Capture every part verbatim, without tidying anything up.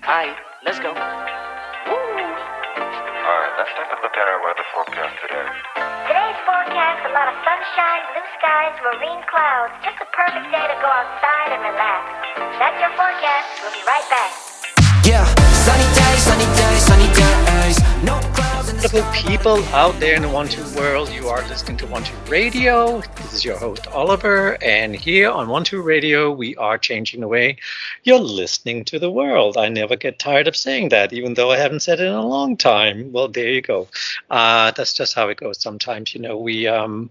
Hi, let's go. Woo! Alright, let's take a look at our weather forecast today. Today's forecast, a lot of sunshine, blue skies, marine clouds. Just a perfect day to go outside and relax. That's your forecast. We'll be right back. Yeah, sunny days, sunny days, sunny days. No clouds in the Wonderful sky. people out there in the One Two world, you are listening to One Two Radio. This is your host Oliver, and here on One Two Radio, we are changing the way you're listening to the world. I never get tired of saying that, even though I haven't said it in a long time. Well, there you go. Uh, that's just how it goes. Sometimes, you know, we um,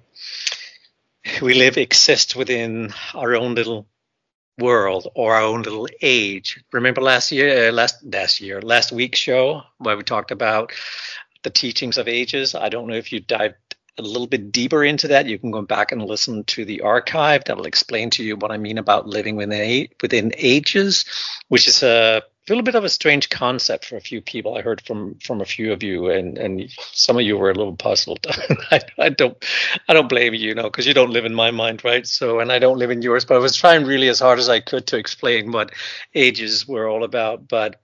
we live, exist within our own little world or our own little age. Remember last year, uh, last last year, last week's show where we talked about the teachings of ages. I don't know if you dived a little bit deeper into that. You can go back and listen to the archive. That'll explain to you what I mean about living within within ages, which is a little bit of a strange concept for a few people. I heard from from a few of you, and and some of you were a little puzzled. I, I don't I don't blame you, you know, because you don't live in my mind, right? So, and I don't live in yours. But I was trying really as hard as I could to explain what ages were all about. But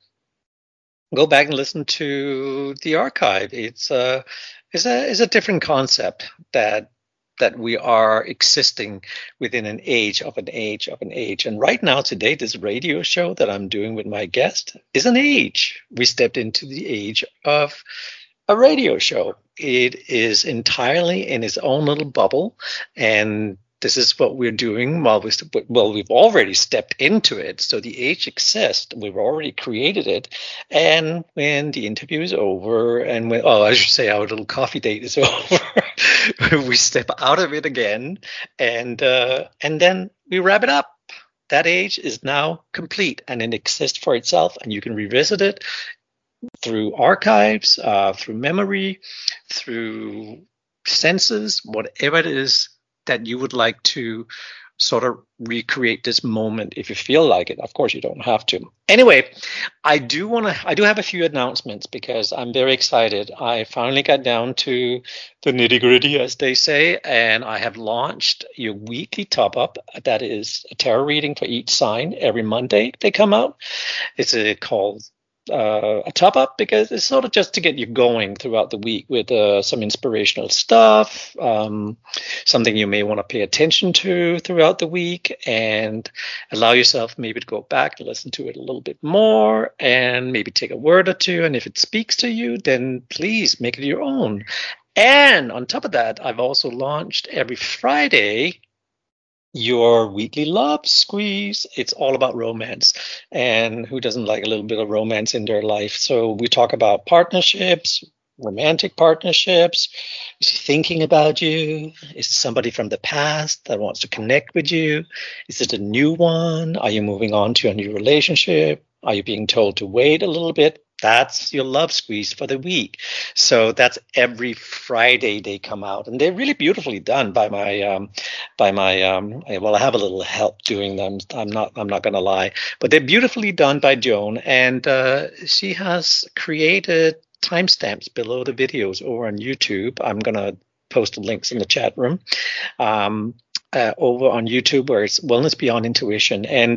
go back and listen to the archive. It's a it's a it's a different concept that that we are existing within an age of an age of an age. And right now, today, this radio show that I'm doing with my guest is an age. We stepped into the age of a radio show. It is entirely in its own little bubble, and this is what we're doing while we st- well we've already stepped into it. So the age exists. We've already created it. And when the interview is over, and when oh I should say our little coffee date is over, we step out of it again, and uh, and then we wrap it up. That age is now complete, and it exists for itself, and you can revisit it through archives, uh, through memory, through senses, whatever it is that you would like to sort of recreate this moment if you feel like it. Of course, you don't have to. Anyway, I do want to, I do have a few announcements because I'm very excited. I finally got down to the nitty gritty, as they say, and I have launched your weekly top up. That is a tarot reading for each sign every Monday. They come out. It's a called Uh, a top up because it's sort of just to get you going throughout the week with uh, some inspirational stuff, um, something you may want to pay attention to throughout the week, and allow yourself maybe to go back and listen to it a little bit more and maybe take a word or two. And if it speaks to you, then please make it your own. And on top of that, I've also launched every Friday your weekly love squeeze. It's all about romance, and who doesn't like a little bit of romance in their life? So we talk about partnerships, romantic partnerships. Is he thinking about you? Is it somebody from the past that wants to connect with you? Is it a new one? Are you moving on to a new relationship? Are you being told to wait a little bit? That's your love squeeze for the week. So that's every Friday they come out, and they're really beautifully done by my um, by my um, well, I have a little help doing them. I'm not I'm not going to lie, but they're beautifully done by Joan, and uh, she has created timestamps below the videos over on YouTube. I'm going to post the links in the chat room um, uh, over on YouTube, where it's Wellness Beyond Intuition, and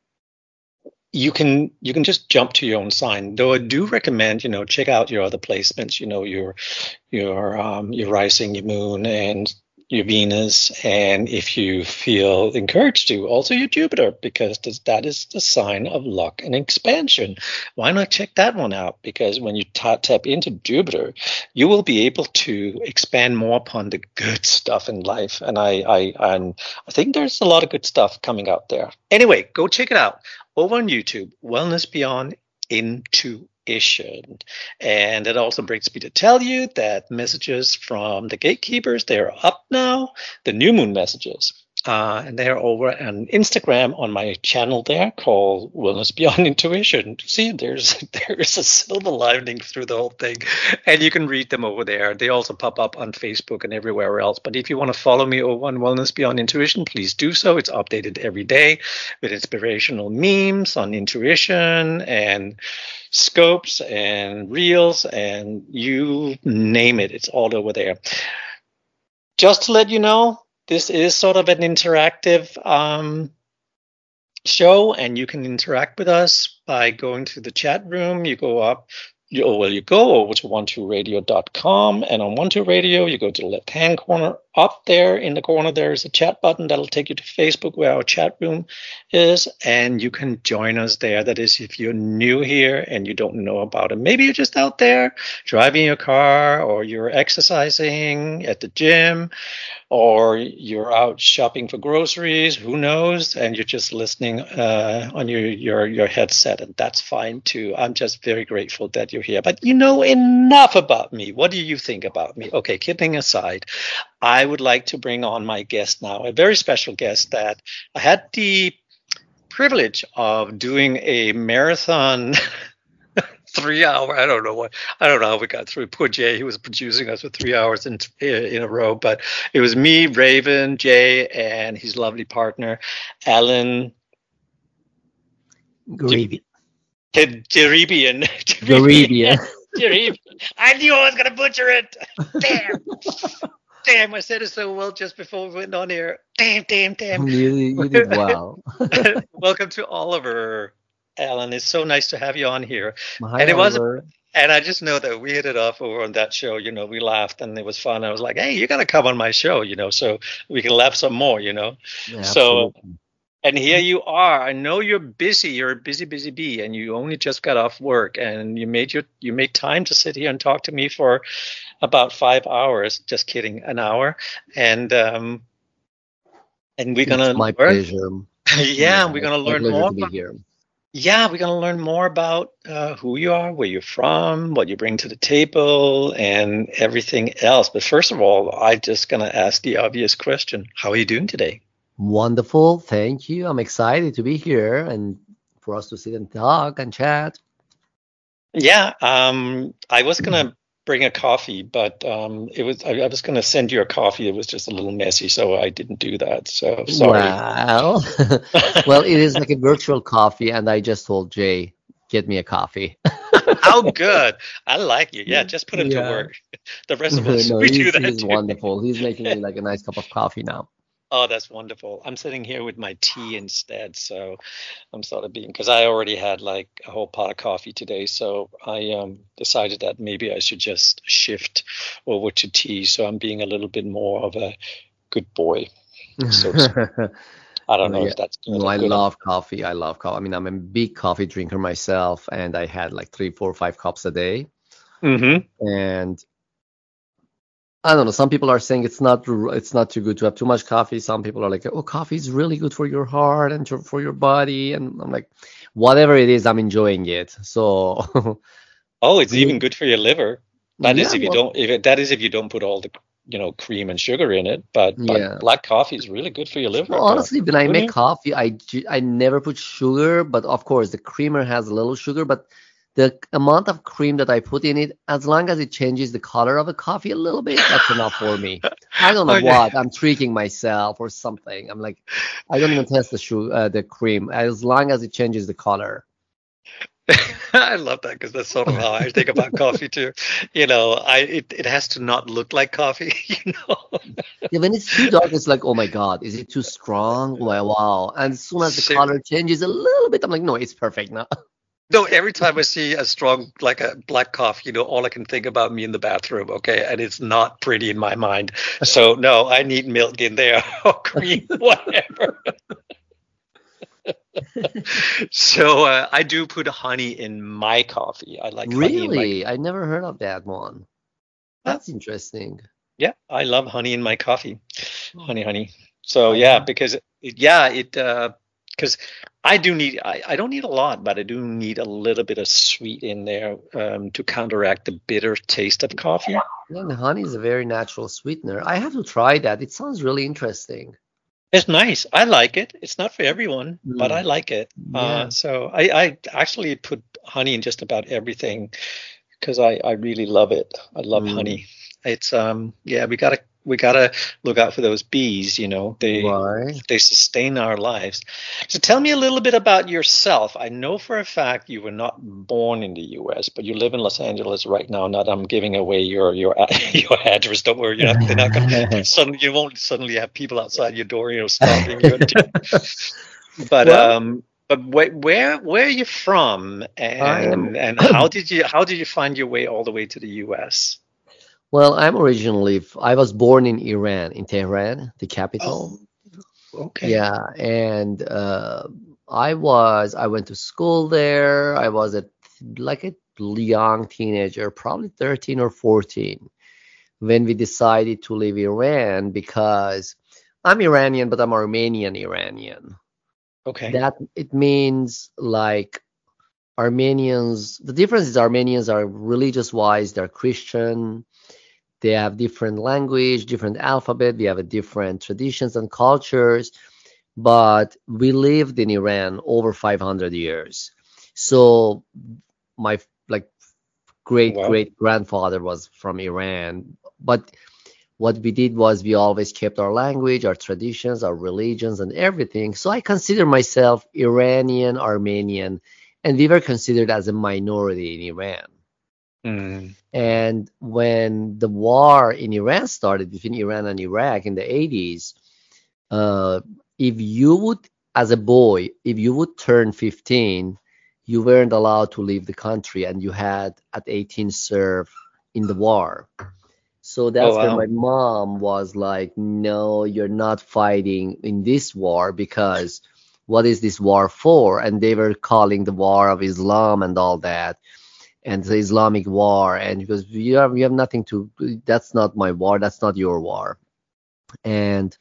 you can you can just jump to your own sign. Though I do recommend, you know, check out your other placements, you know, your your um your rising, your moon, and your Venus, and if you feel encouraged to, also your Jupiter, because that is the sign of luck and expansion. Why not check that one out? Because when you t- tap into Jupiter, you will be able to expand more upon the good stuff in life. And I I and I think there's a lot of good stuff coming out there. Anyway, go check it out over on YouTube, Wellness Beyond Intuition. And it also brings me to tell you that messages from the gatekeepers, they're up now, the new moon messages. Uh, and they're over on Instagram on my channel there called Wellness Beyond Intuition. See, there's there's a silver lining through the whole thing. And you can read them over there. They also pop up on Facebook and everywhere else. But if you want to follow me over on Wellness Beyond Intuition, please do so. It's updated every day with inspirational memes on intuition and scopes and reels and you name it. It's all over there. Just to let you know, this is sort of an interactive um, show, and you can interact with us by going to the chat room. You go up, you, well, you go over to one two radio dot com, and on one two Radio, you go to the left-hand corner. Up there in the corner, there is a chat button that'll take you to Facebook, where our chat room is, and you can join us there. That is, if you're new here and you don't know about it. Maybe you're just out there driving your car, or you're exercising at the gym, or you're out shopping for groceries, who knows, and you're just listening uh, on your, your, your headset, and that's fine too. I'm just very grateful that you're here. But you know enough about me. What do you think about me? Okay, kidding aside, I would like to bring on my guest now, a very special guest that I had the privilege of doing a marathon three hour. I don't know what. I don't know how we got through. Poor Jay, he was producing us for three hours in in a row. But it was me, Raven, Jay, and his lovely partner, Alan Garibian. Jaribian. Garibian. Jaribian. I knew I was gonna butcher it. Damn. Damn, I said it so well just before we went on here. Damn, damn, damn. You, you did well. Welcome to Oliver, Alan. It's so nice to have you on here. Hi, and it was, Oliver. and I just know that we hit it off over on that show. You know, we laughed and it was fun. I was like, hey, you got to come on my show, you know, so we can laugh some more, you know. Yeah, so, absolutely. and here you are. I know you're busy. You're a busy, busy bee, and you only just got off work, and you made your you made time to sit here and talk to me for about five hours. Just kidding, an hour. And um, and we're gonna It's my learn. pleasure. yeah, we're it's gonna my learn pleasure more. to be About, here. yeah, we're gonna learn more about uh, who you are, where you're from, what you bring to the table, and everything else. But first of all, I'm just gonna ask the obvious question: how are you doing today? Wonderful. Thank you. I'm excited to be here and for us to sit and talk and chat. Yeah, um, I was gonna bring a coffee, but um, it was I, I was gonna send you a coffee. It was just a little messy, so I didn't do that. So sorry. Well, well, it is like a virtual coffee, and I just told Jay, get me a coffee. How good! I like you. Yeah, just put him Yeah. to work. The rest of us, No, we do he's, that he's too. wonderful. He's making me like a nice cup of coffee now. Oh, that's wonderful. I'm sitting here with my tea instead, so I'm sort of being because I already had like a whole pot of coffee today, so I um, decided that maybe I should just shift over to tea. So I'm being a little bit more of a good boy. So to speak. I don't No, know yeah. if that's good. No, or I good. love coffee. I love coffee. I mean, I'm a big coffee drinker myself, and I had like three, four, five cups a day. Mm-hmm. And I don't know. Some people are saying it's not r- it's not too good to have too much coffee. Some people are like, oh, coffee is really good for your heart and your- for your body. And I'm like, whatever it is, I'm enjoying it. So Oh, it's Yeah. even good for your liver. That is yeah, if you well, don't. If it, that is if you don't put all the you know cream and sugar in it. But but yeah. black coffee is really good for your liver. Well, honestly, when I Who make knew? coffee, I ju- I never put sugar, but of course the creamer has a little sugar, but the amount of cream that I put in it, as long as it changes the color of the coffee a little bit, that's enough for me. I don't know Okay. what. I'm tricking myself or something. I'm like, I don't even test the sugar, uh, the cream, as long as it changes the color. I love that because that's sort of how I think about coffee too. You know, I it, it has to not look like coffee. You know. Yeah, when it's too dark, it's like, oh my God, is it too strong? Wow, wow. And as soon as the Same. color changes a little bit, I'm like, no, it's perfect now. No, every time I see a strong, like a black coffee, you know, all I can think about me in the bathroom, okay? And it's not pretty in my mind. So, no, I need milk in there or cream, whatever. So, uh, I do put honey in my coffee. I like honey in my Really? I never heard of that one. That's interesting. Yeah, I love honey in my coffee. Honey, honey. So, yeah, because, it, yeah, it, uh, because I do need, I, I don't need a lot, but I do need a little bit of sweet in there um, to counteract the bitter taste of coffee. Yeah, and honey is a very natural sweetener. I have to try that. It sounds really interesting. It's nice. I like it. It's not for everyone, but Mm. I like it. Yeah. Uh, so I, I actually put honey in just about everything because I, I really love it. I love Mm. honey. It's um yeah, we gotta we gotta look out for those bees. You know, they Right. they sustain our lives. So tell me a little bit about yourself. I know for a fact you were not born in the U S, but you live in Los Angeles right now. Not I'm giving away your your your address. Don't worry, you're not. They're not gonna suddenly. You won't suddenly have people outside your door, you know, stopping you. But Well, um, but where where where are you from, I and and how am. did you how did you find your way all the way to the U S? Well, I'm originally, f- I was born in Iran, in Tehran, the capital. Oh, okay. Yeah, and uh, I was, I went to school there. I was a like a young teenager, probably thirteen or fourteen, when we decided to leave Iran because I'm Iranian, but I'm Armenian Iranian. Okay. That it means like Armenians, the difference is Armenians are religious wise, they're Christian. They have different language, different alphabet. We have a different traditions and cultures, but we lived in Iran over five hundred years. So my like great Well, great grandfather was from Iran, but what we did was we always kept our language, our traditions, our religions, and everything. So I consider myself Iranian, Armenian, and we were considered as a minority in Iran. mm, And when the war in Iran started between Iran and Iraq in the eighties, uh, if you would, as a boy, if you would turn fifteen, you weren't allowed to leave the country and you had at eighteen serve in the war. So oh that's where wow. my mom was like, no, you're not fighting in this war because what is this war for? And they were calling the war of Islam and all that and the Islamic war. And because we have, we have nothing to, that's not my war, that's not your war. And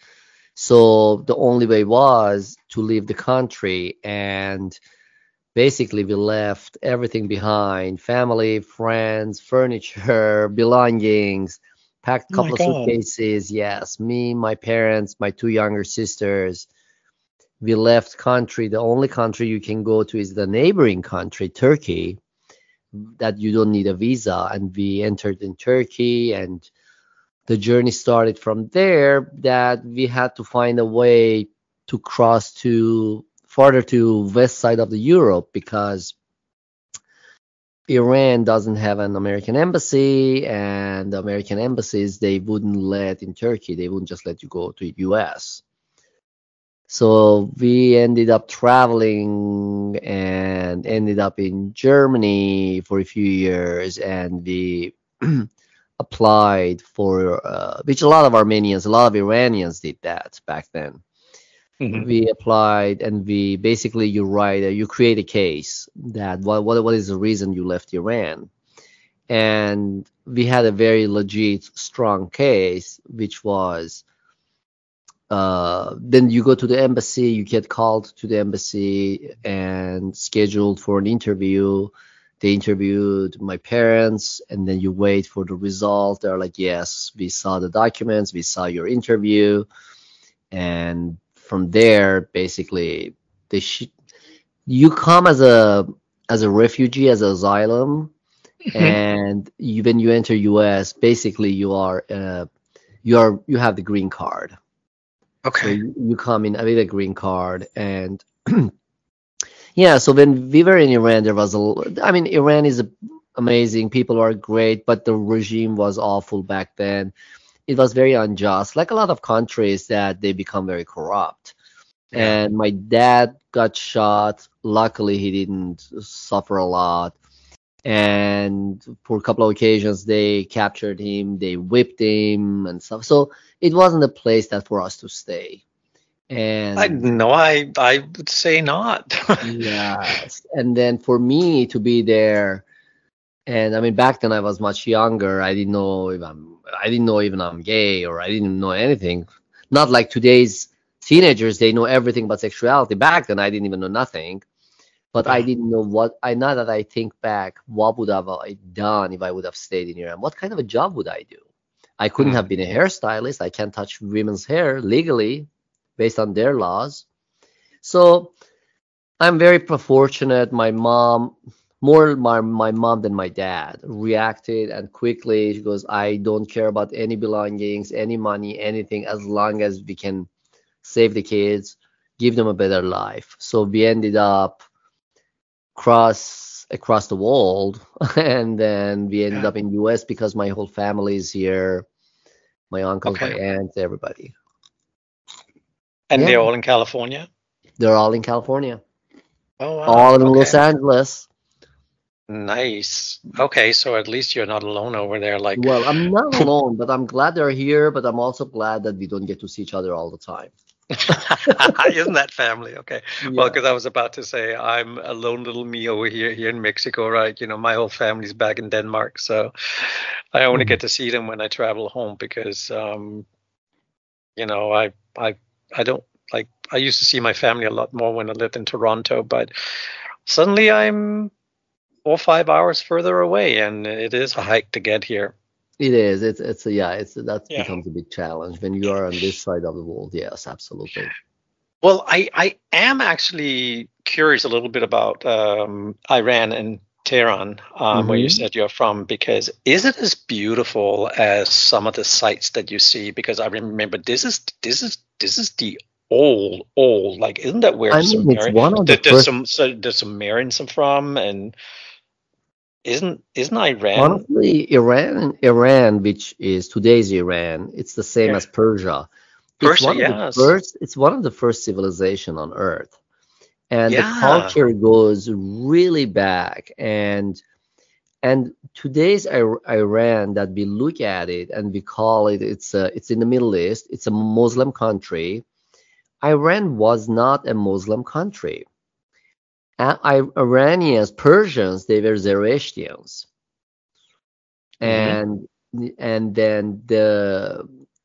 so the only way was to leave the country. And basically, we left everything behind: family, friends, furniture, belongings, packed a Oh my couple of God. suitcases. Yes, me, my parents, my two younger sisters. We left country. The only country you can go to is the neighboring country, Turkey, that you don't need a visa. And we entered in Turkey, and the journey started from there. That we had to find a way to cross to farther to west side of the Europe because Iran doesn't have an American embassy, and the American embassies they wouldn't let in Turkey. They wouldn't just let you go to U S. So we ended up traveling and ended up in Germany for a few years, and we applied for, uh, which a lot of Armenians, a lot of Iranians did that back then. Hmm. We applied, and we basically you write, uh, you create a case that what what what is the reason you left Iran, and we had a very legit, strong case, which was uh, then you go to the embassy, you get called to the embassy and scheduled for an interview. They interviewed my parents, and then you wait for the result. They're like, yes, we saw the documents, we saw your interview, and from there, basically, they sh- you come as a as a refugee, as an asylum, Hmm. and you, when you enter U S, basically you are uh, you are you have the green card. So Okay. you, you come in with a green card, and yeah. So when we were in Iran, there was a. l- I mean, Iran is a, amazing. People are great, but the regime was awful back then. It was very unjust, like a lot of countries that they become very corrupt. Yeah. And my dad got shot. Luckily, he didn't suffer a lot. And for a couple of occasions, they captured him, they whipped him and stuff. So it wasn't a place that for us to stay. I And no, I I would say not. yes, and then for me to be there, and I mean back then I was much younger. I didn't know if I'm, I didn't know even I'm gay, or I didn't know anything. Not like today's teenagers, they know everything about sexuality. Back then I didn't even know nothing. But I Yeah. didn't know what I now that I think back, what would have I done if I would have stayed in Iran? What kind of a job would I do? I couldn't have Mm. been a hairstylist. I can't touch women's hair legally based on their laws. So I'm very fortunate. My mom, more my, my mom than my dad, reacted and quickly. She goes, I don't care about any belongings, any money, anything, as long as we can save the kids, give them a better life. So we ended up cross across the world and then we ended Yeah. up in U S because my whole family is here, my uncles, my Okay. aunts, everybody. And they're Yeah. all in California? They're all in California, Oh wow. all in Okay. Los Angeles. Nice. Okay, so at least you're not alone over there. Like, Well, I'm not alone, but I'm glad they're here. But I'm also glad that we don't get to see each other all the time. isn't that family? Okay. Well, Yeah. because I was about to say I'm a lone little me over here here in Mexico, right? You know, my whole family's back in Denmark, so I only get to see them when I travel home because, um, you know, I I I don't like I used to see my family a lot more when I lived in Toronto, but suddenly I'm four or five hours further away, and it is a hike to get here. It is. It's it's a, yeah. It's that Yeah. becomes a big challenge when you are on this side of the world. Yes, absolutely. Well, I, I am actually curious a little bit about um, Iran and Tehran, um, where you Mhm. said you're from, because is it as beautiful as some of the sites that you see? Because I remember this is this is this is the old old like isn't that where I the mean, it's Sumerian one of the the, the first. some so the Sumerians are from, and isn't isn't Iran? Honestly, Iran, Iran, which is today's Iran, it's the same Yeah, as Persia. It's Persia, one of the yes, first. It's one of the first civilization on Earth, and the yeah, culture goes really back. And and today's Ir- Iran, that we look at it and we call it, it's a, it's in the Middle East. It's a Muslim country. Iran was not a Muslim country. A- I- Iranians, Persians, they were Zoroastrians, hmm and and then the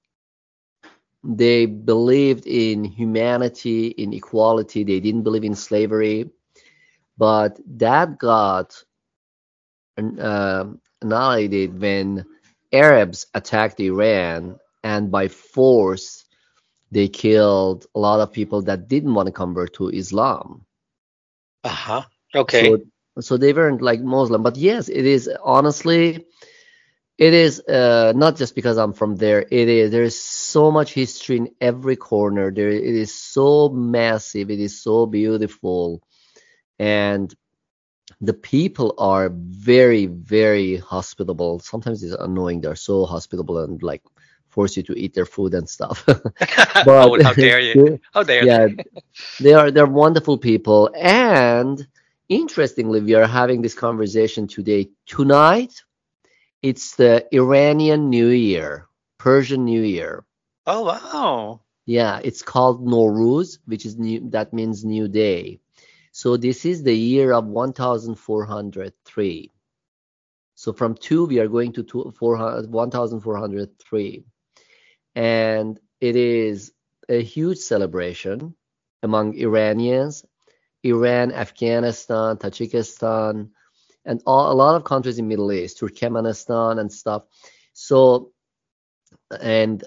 they believed in humanity, in equality. They didn't believe in slavery, but that got uh, annihilated when Arabs attacked Iran, and by force they killed a lot of people that didn't want to convert to Islam. uh-huh, okay, So so they weren't like Muslim. But yes, it is honestly, it is uh, not just because I'm from there. It is there is so much history in every corner. There it is so massive. It is so beautiful, and the people are very very hospitable. Sometimes it's annoying. They're so hospitable and like force you to eat their food and stuff. But oh, how dare you, how dare yeah, they? they are they're wonderful people. And interestingly, we are having this conversation today. Tonight, it's the Iranian New Year, Persian New Year. Oh wow. Yeah, it's called Nowruz, which is new, that means new day. So this is the year of one thousand four hundred three. So from two, we are going to two, four hundred, one thousand four hundred three. And it is a huge celebration among Iranians, Iran, Afghanistan, Tajikistan, and all, a lot of countries in Middle East, Turkmenistan and stuff. So, and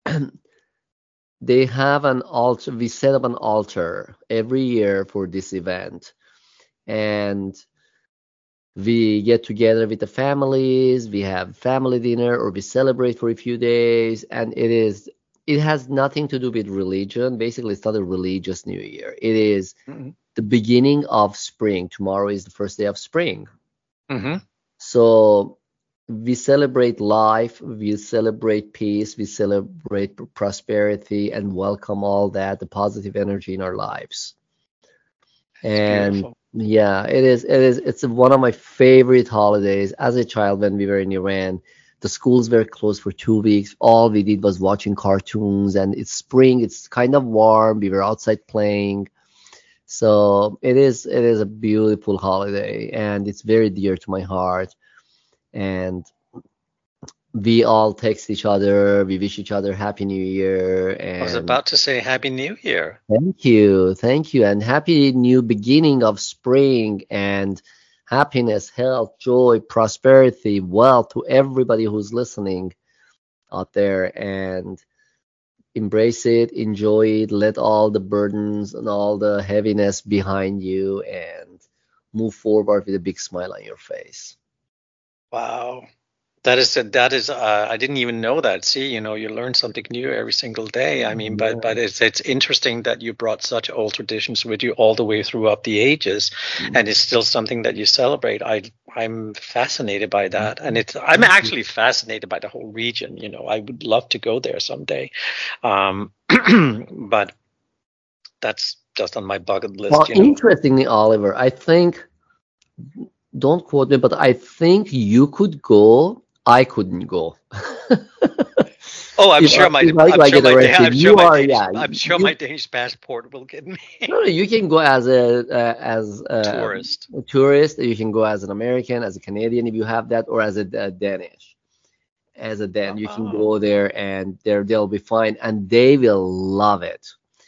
they have an altar. We set up an altar every year for this event, and we get together with the families. We have family dinner, or we celebrate for a few days, and it is. It has nothing to do with religion. Basically, it's not a religious New Year. It is Mhm. the beginning of spring. Tomorrow is the first day of spring. Mm-hmm. So we celebrate life, we celebrate peace, we celebrate pr- prosperity, and welcome all that, the positive energy in our lives. It's And beautiful. yeah, it is, it is, it's one of my favorite holidays. As a child, when we were in Iran, the schools were closed for two weeks. All we did was watching cartoons, and it's spring, it's kind of warm. We were outside playing. So it is, it is a beautiful holiday, and it's very dear to my heart. And we all text each other, we wish each other happy new year, I was and about to say Happy New Year. thank you, thank you, and happy new beginning of spring, and happiness, health, joy, prosperity, wealth to everybody who's listening out there. And embrace it, enjoy it, let all the burdens and all the heaviness behind you, and move forward with a big smile on your face. Wow. That is that is uh, I didn't even know that. See, you know, you learn something new every single day. I mean, but but Yeah. it's it's interesting that you brought such old traditions with you all the way throughout the ages, and it's still something that you celebrate. I I'm fascinated by that, and it's I'm actually fascinated by the whole region. You know, I would love to go there someday, um, but that's just on my bucket list. Well, You know. interestingly, Oliver, I think, don't quote me, but I think you could go. I couldn't go. Oh, I'm if sure I, my if I, if I'm I sure get my arrested, I'm sure you my are, Danish yeah, I'm sure you, my Danish passport will get me no, no, you can go as a uh, as a, tourist. a tourist. You can go as an American, as a Canadian, if you have that, or as a, a Danish. As a Dan, you can Oh, go there, and there they'll be fine, and they will love it.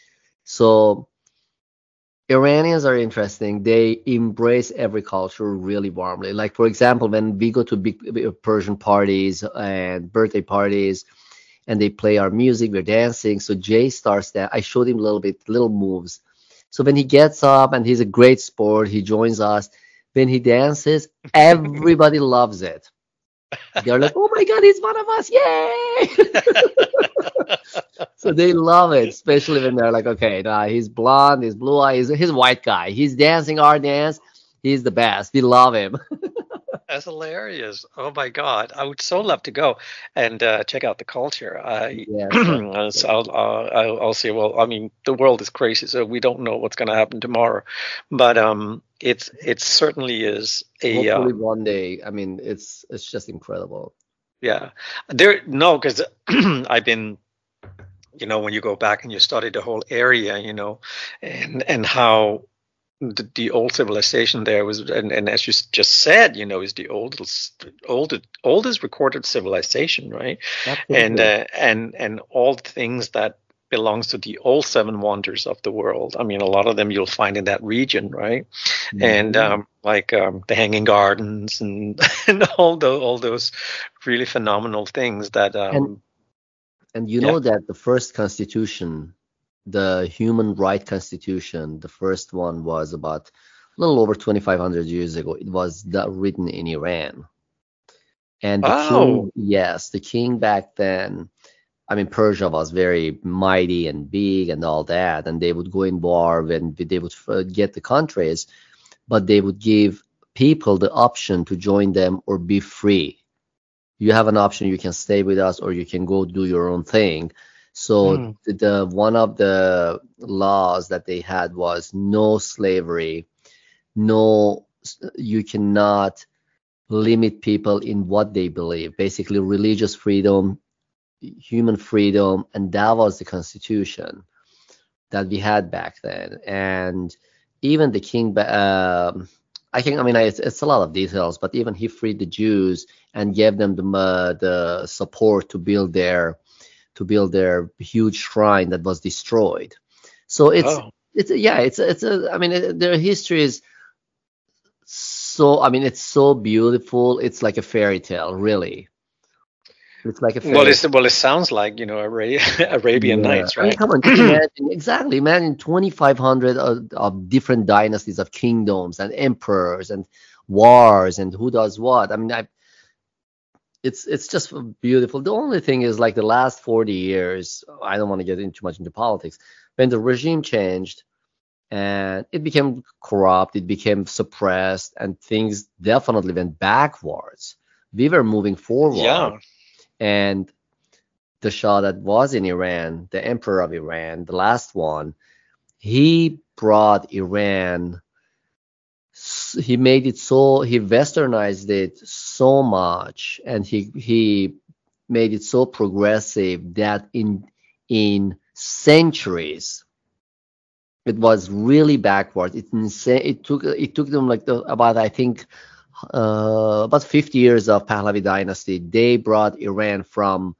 So Iranians are interesting. They embrace every culture really warmly. Like, for example, when we go to big big Persian parties and birthday parties, and they play our music, we're dancing. So Jay starts that. I showed him a little bit, little moves. So when he gets up, and he's a great sport, he joins us. When he dances, everybody loves it. They're like, "Oh my God, he's one of us! Yay!" So they love it, especially when they're like, "Okay, nah, he's blonde, he's blue eyes, he's a white guy. He's dancing our dance. He's the best. We love him." that's hilarious. Oh my God, I would so love to go and uh, check out the culture. I Yes, so definitely. I'll, uh, I'll I'll say, well, I mean, the world is crazy, so we don't know what's going to happen tomorrow, but um, it's it certainly is a Hopefully um, one day. I mean, it's it's just incredible. yeah. There no, because I've been, you know, when you go back and you study the whole area, you know, and and how the, the old civilization there was, and, and as you s- just said, you know, is the oldest oldest oldest recorded civilization, right? And Absolutely. uh, and and all the things that belongs to the old seven wonders of the world. I mean, a lot of them you'll find in that region, right? And Mhm. um, like um, the Hanging Gardens and and all those all those really phenomenal things that And um, and you yeah. know that the first constitution, the human right constitution, the first one was about a little over twenty-five hundred years ago. It was that written in Iran. And the Oh, king, yes, the king back then, I mean, Persia was very mighty and big and all that, and they would go in war when they would uh, get the countries, but they would give people the option to join them or be free. You have an option, you can stay with us or you can go do your own thing. So hmm. the, the one of the laws that they had was no slavery, no, you cannot limit people in what they believe, basically religious freedom, human freedom, and that was the constitution that we had back then. And even the king, um I think, I mean, I, it's, it's a lot of details, but even he freed the Jews and gave them the uh, the support to build their to build their huge shrine that was destroyed. So it's Oh. it's yeah, it's it's a, I mean, it, their history is so, I mean, it's so beautiful. It's like a fairy tale, really. It's like a Well, fairy. it's well, it sounds like, you know, Ara- Arabian Yeah, Nights, I mean, right? come on, just imagine, exactly. Imagine twenty-five hundred of, of different dynasties of kingdoms and emperors and wars and who does what. I mean, I, it's it's just beautiful. The only thing is, like, the last forty years, I don't want to get into much into politics. When the regime changed and it became corrupt, it became suppressed, and things definitely went backwards. We were moving forward, Yeah. and the Shah that was in Iran, the Emperor of Iran, the last one, he brought Iran, he made it so, he westernized it so much, and he he made it so progressive that in in centuries it was really backwards. It insane. It took it took them like the, about, I think, uh, about fifty years of Pahlavi dynasty. They brought Iran from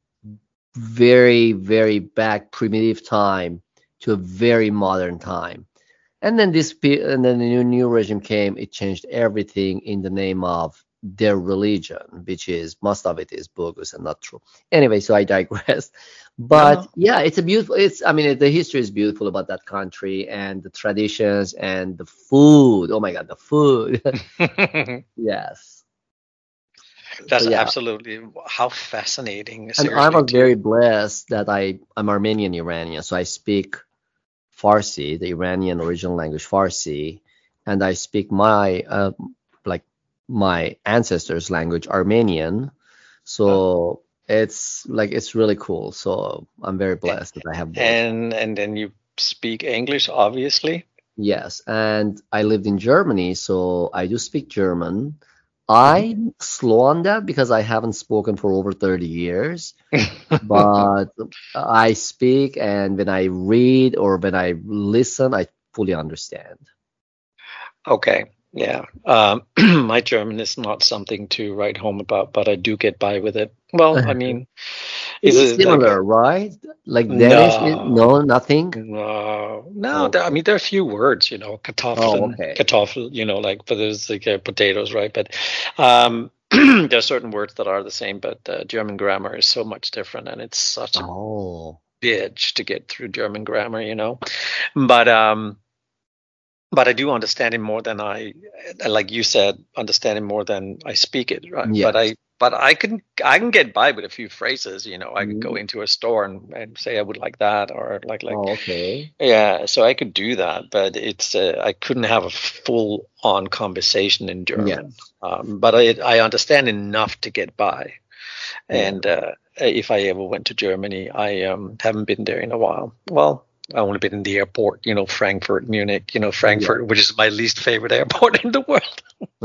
very, very back primitive time to a very modern time. And then this pe- and then the new, new regime came, it changed everything in the name of their religion, which is, most of it is bogus and not true. Anyway, so I digress. No, But no. yeah, it's a beautiful, it's, I mean, the history is beautiful about that country, and the traditions and the food. Oh my God, the food. Yes. So That's yeah. absolutely how fascinating, And I seriously, was to very blessed that I, I'm Armenian Iranian, so I speak Farsi, the Iranian original language Farsi, and I speak my uh, like my ancestors' language Armenian. uh, So it's like, it's really cool. So I'm very blessed that I have both. and and then you speak English, obviously. Yes, and I lived in Germany, so I do speak German. Mhm. I'm slow on that because I haven't spoken for over thirty years, but I speak, and when I read or when I listen, I fully understand. Okay. Yeah. Um, my German is not something to write home about, but I do get by with it. Well, I mean, It is is it like similar, right? Like Danish, it, no, no, nothing. no, no? There, I Okay. mean, there are a few words, you know, Oh, kartoffeln, okay. kartoffel, you know, like, but there's like uh, potatoes, right? But um, there are certain words that are the same, but uh, German grammar is so much different, and it's such a Oh. bitch to get through German grammar, you know. But um, but I do understand it more than I, like you said, understand it more than I speak it, right? But Yes. I, but I can, I can get by with a few phrases, you know. I could go Mm. into a store and, and say I would like that, or like, like, Oh, okay. yeah. So I could do that, but it's, uh, I couldn't have a full on conversation in German. Yes. Um, but I, I understand enough to get by. Yeah. And uh, if I ever went to Germany, I um, haven't been there in a while. Well, I only been in the airport, you know, Frankfurt, Munich, you know, Yeah. Frankfurt, which is my least favorite airport in the world.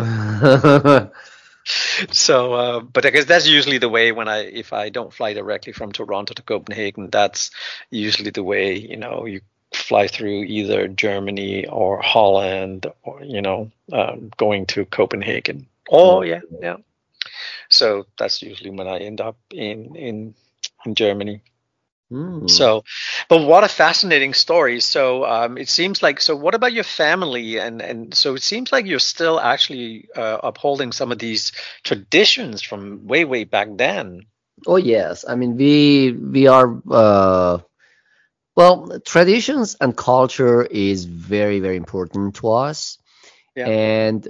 So, uh, but I guess that's usually the way when I, if I don't fly directly from Toronto to Copenhagen, that's usually the way, you know, you fly through either Germany or Holland, or, you know, um, going to Copenhagen. Oh, Oh, yeah, yeah. So that's usually when I end up in in in Germany. hmm. So, but what a fascinating story. So, um, it seems like, so what about your family? And and so it seems like you're still actually uh, upholding some of these traditions from way way back then. Oh, yes. I mean, we we are uh well, traditions and culture is very, very important to us. Yeah. And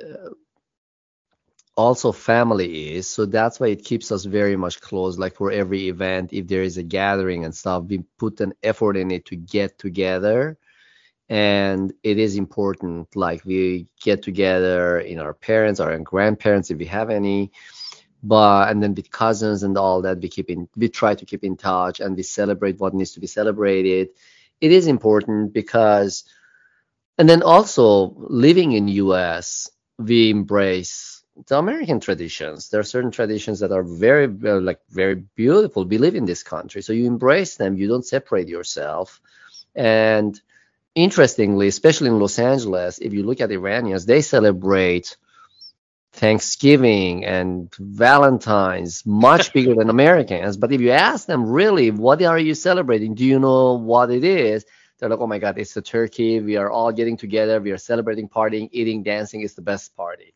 also family is, so that's why it keeps us very much close. Like for every event, if there is a gathering and stuff, we put an effort in it to get together, and it is important. Like we get together in our parents or our grandparents if we have any, but and then with cousins and all that, we keep in we try to keep in touch, and we celebrate what needs to be celebrated. It is important because, and then also living in U S, we embrace the American traditions. There are certain traditions that are very, very like very beautiful. We live in this country, so you embrace them. You don't separate yourself. And interestingly, especially in Los Angeles, if you look at Iranians, they celebrate Thanksgiving and Valentine's much bigger than Americans. But if you ask them, really, what are you celebrating? Do you know what it is? They're like, oh my God, it's the turkey. We are all getting together. We are celebrating, partying, eating, dancing. It's the best party.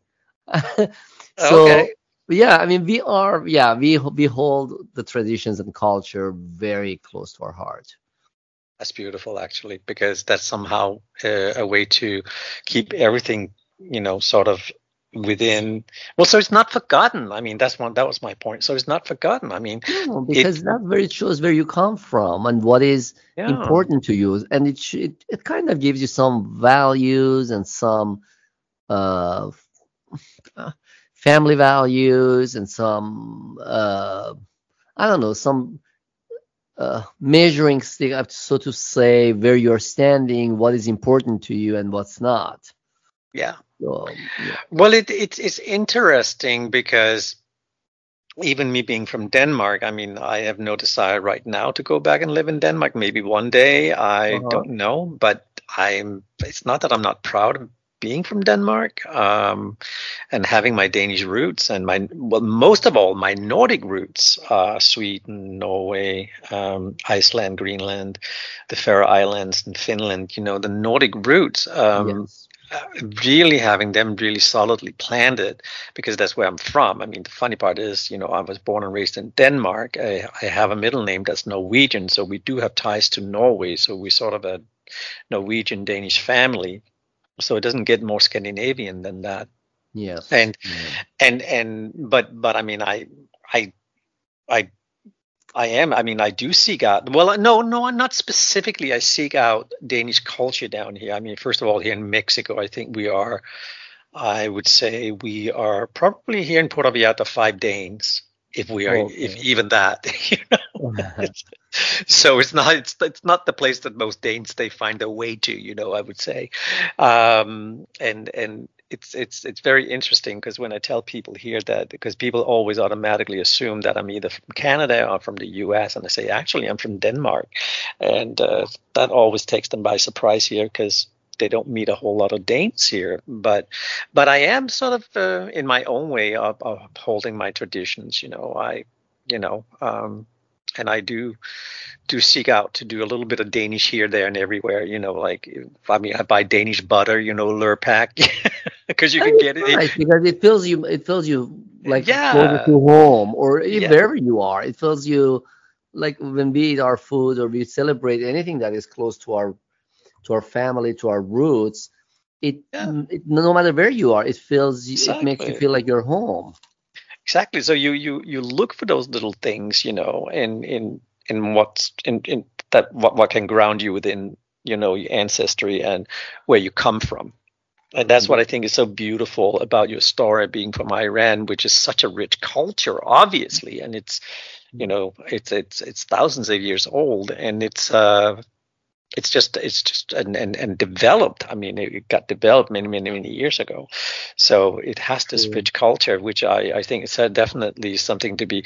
So, Okay. yeah, I mean, we are, yeah, we we hold the traditions and culture very close to our heart. That's beautiful, actually, because that's somehow uh, a way to keep everything, you know, sort of within. Well, so it's not forgotten. I mean, that's one. That was my point. So it's not forgotten. I mean, No, it. because that very shows where you come from and what is Yeah. important to you, and it sh- it, it kind of gives you some values and some uh, uh, family values and some uh, I don't know, some uh, measuring stick, uh, so to say, where you're standing, what is important to you and what's not. Yeah. So yeah. Well, it, it's it's interesting because even me being from Denmark, I mean, I have no desire right now to go back and live in Denmark. Maybe one day, I Uh-huh. don't know, but I'm. It's not that I'm not proud of being from Denmark, um, and having my Danish roots and my, well, most of all, my Nordic roots, uh, Sweden, Norway, um, Iceland, Greenland, the Faroe Islands, and Finland. You know, the Nordic roots. Um, Yes. uh, really having them really solidly planted, because that's where I'm from. I mean, the funny part is, you know, I was born and raised in Denmark. I, I have a middle name that's Norwegian, so we do have ties to Norway. So we're sort of a Norwegian Danish family. So it doesn't get more Scandinavian than that. Yes. And Yeah. and and but but I mean, I I I I am. I mean, I do seek out. Well, no, no, not specifically. I seek out Danish culture down here. I mean, first of all, here in Mexico, I think we are. I would say we are probably here in Puerto Vallarta five Danes, if we are, if Okay. even that. You know, So it's not it's it's not the place that most Danes they find their way to, you know, I would say. Um, and and it's it's it's very interesting because when I tell people here that, because people always automatically assume that I'm either from Canada or from the U S, and I say actually I'm from Denmark, and uh, that always takes them by surprise here because they don't meet a whole lot of Danes here. But but I am sort of uh, in my own way of, of upholding my traditions. You know, I you know. Um, and I do do seek out to do a little bit of Danish here, there, and everywhere. You know, like I mean, I buy Danish butter, you know, Lurpak, because you can get it. Nice, because it feels you. It feels you like Yeah. closer to home, or Yeah. wherever you are. It feels you like when we eat our food or we celebrate anything that is close to our to our family, to our roots. It, Yeah. it no matter where you are, it feels it makes you Exactly. feel like you're home. Exactly. So you you you look for those little things, you know, in in in what's in in that what what can ground you within, you know, your ancestry and where you come from. And that's what I think is so beautiful about your story being from Iran, which is such a rich culture, obviously, and it's, you know, it's it's it's thousands of years old, and it's uh, it's just it's just and and, and developed. I mean, it got developed many many many years ago, so it has this True. rich culture, which I I think is uh, definitely something to be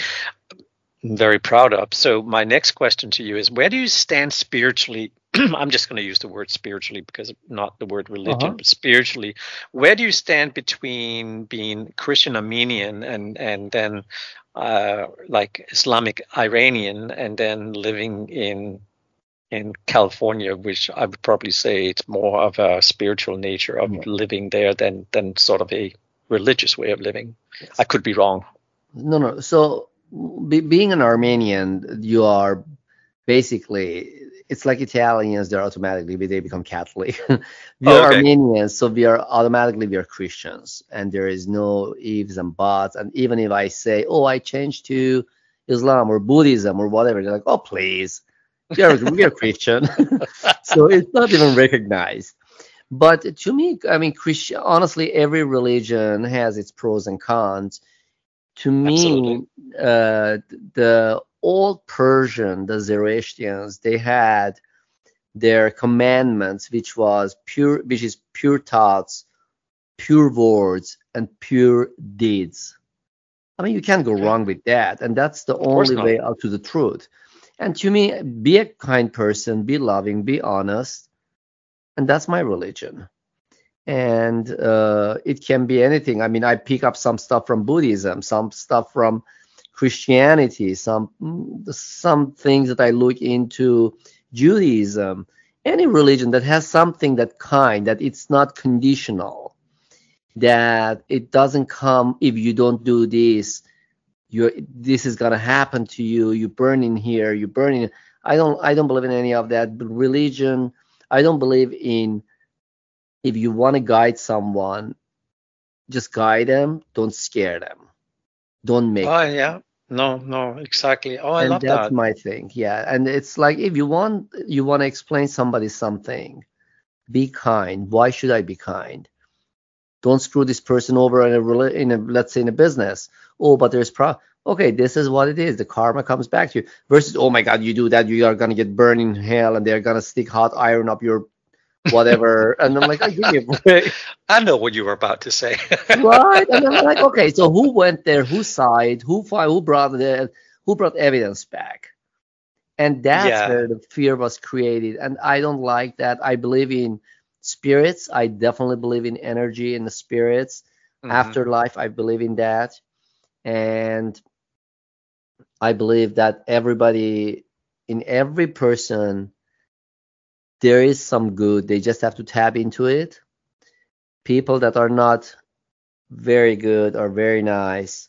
very proud of. So my next question to you is, where do you stand spiritually? I'm just going to use the word spiritually because not the word religion, Uh-huh. but spiritually. Where do you stand between being Christian Armenian and and then uh, like Islamic Iranian, and then living in in California, which I would probably say it's more of a spiritual nature of Yeah. living there than than sort of a religious way of living. Yes. I could be wrong. No, no. So be, being an Armenian, you are basically, it's like Italians. They're automatically they become Catholic. We Oh, are okay. Armenians, so we are automatically we are Christians, and there is no ifs and buts. And even if I say, oh, I changed to Islam or Buddhism or whatever, they're like, oh, please, we are we are Christian. So it's not even recognized. But to me, I mean, Christian. Honestly, every religion has its pros and cons. To Absolutely. me, uh, the old Persian, the Zoroastrians, they had their commandments, which was pure, which is pure thoughts, pure words, and pure deeds. I mean, you can't go Okay. wrong with that, and that's the Of course only not. way out to the truth. And to me, be a kind person, be loving, be honest, and that's my religion. And uh, it can be anything. I mean, I pick up some stuff from Buddhism, some stuff from Christianity, some some things that I look into Judaism. Any religion that has something that kind, that it's not conditional, that it doesn't come if you don't do this, you this is gonna happen to you. You burn in here, you burn in. I don't I don't believe in any of that. But religion, I don't believe in. If you want to guide someone, just guide them. Don't scare them. Don't make Oh, them. yeah. No, no, exactly. Oh, I And love that's that. my thing. Yeah. And it's like if you want you want to explain somebody something, be kind. Why should I be kind? Don't screw this person over in a rela- in a let's say in a business. Oh, but there's pro. Okay, this is what it is. The karma comes back to you. Versus, oh my God, you do that, you are gonna get burned in hell, and they're gonna stick hot iron up your whatever. And I'm like, oh, give me a break. I know what you were about to say. Right? And I'm like, okay, so who went there? Who signed? Who fi- who brought the who brought evidence back? And that's Yeah. where the fear was created. And I don't like that. I believe in spirits. I definitely believe in energy and the spirits. Mhm. Afterlife, I believe in that. And I believe that everybody, in every person, there is some good. They just have to tap into it. People that are not very good or very nice,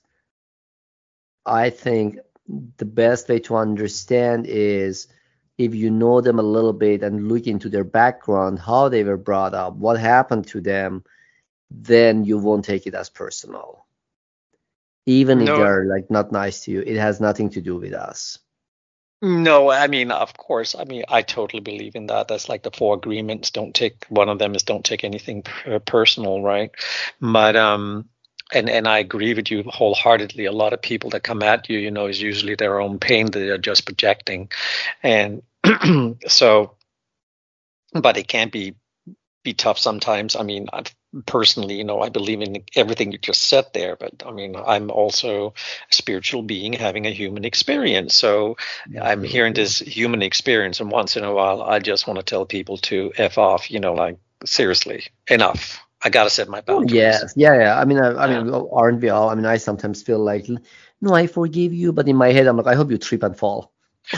I think the best way to understand is if you know them a little bit and look into their background, how they were brought up, what happened to them, then you won't take it as personal. Even if No, they're like not nice to you, it has nothing to do with us. no, I mean, of course. I mean, I totally believe in that. That's like the four agreements. Don't take one of them is don't take anything per- personal, right? But um, and and I agree with you wholeheartedly. A lot of people that come at you, you know, is usually their own pain that they're just projecting, and so, but it can be be tough sometimes. I mean, I, personally, you know, I believe in everything you just said there, but I mean, I'm also a spiritual being having a human experience. So I'm hearing this human experience, and once in a while, I just want to tell people to F off, you know, like, seriously, enough. I got to set my Oh, boundaries. yes, yeah, yeah. I mean, I, I Yeah. mean, aren't we all? I mean, I sometimes feel like, no, I forgive you, but in my head, I'm like, I hope you trip and fall.